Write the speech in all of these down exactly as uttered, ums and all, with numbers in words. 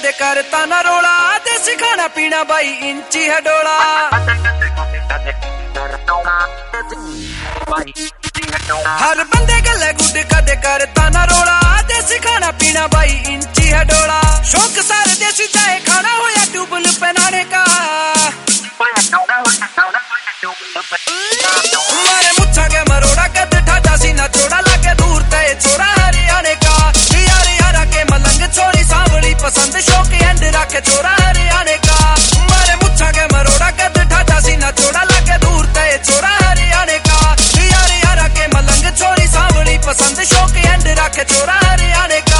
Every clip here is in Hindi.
कदे करता ना रोड़ा, देसी खाना पीना भाई इंची है डोला। हर बंदे गले गुड कदे करता ना रोड़ा, देसी खाना पीना भाई इंची है डोला। शौक सारे देसी चाहे खाना हो या ट्यूबल पहनाने का, मारे मुच्छा के मरोड़ा कद ठाटा सीना चोड़ा लागे दूर तय छोरा हरियाणे का। यार यारा के मलंग छोरी सांवली पसंद, शौक एंड रखे छोरा हरियाणे का। मारे मुच्छा के मरोड़ा कद ठाटा सीना चोड़ा लागे दूर तय छोरा हरियाणे का। यार यारा के मलंग छोरी सांवली पसंद, शौक एंड रखे छोरा हरियाणे का।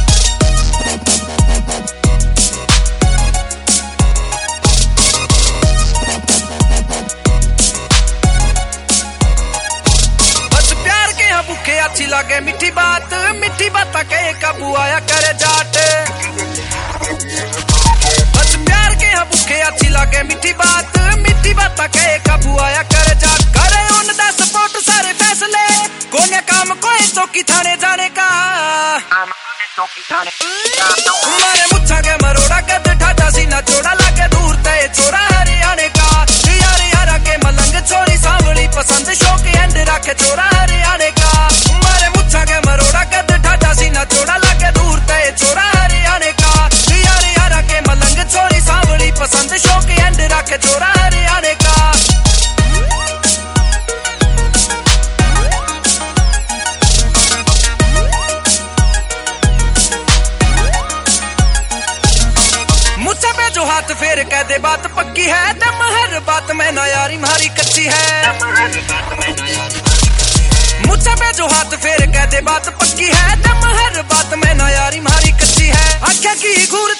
अच्छी लागे मीठी बात, मीठी बात के काबू आया करे जाट। बस प्यार के यहाँ भूखे अच्छी लागे मीठी बात, मीठी बात के काबू आया करे जाट। करे उन दा सपोर्ट सारे फैसले, कोने काम कोई चौकी थाने जाने का। मारे मुच्छा के मरोड़ा कद ठाटा सीना चोड़ा लागे दूर तय छोरा हरियाणे का। यार यारा के मलंग छोरी सांवली पसंद, शौक एंड रखे छोरा हरियाणे का। मारे मुच्छा के मरोड़ा कद ठाटा सीना चोड़ा लागे दूर तय छोरा हरियाणे का। यार यारा के मलंग छोरी सांवली पसंद, शौक एंड रखे छोरा हरियाणे का। मुझसे पे जो हाथ फेर कह दे बात पक्की है, दम हर बात में ना यारी मारी कच्ची है। मुझसे पे जो हाथ फेर कह दे बात पक्की है, दम हर बात में ना यारी मारी कच्ची है। आख्या की घूर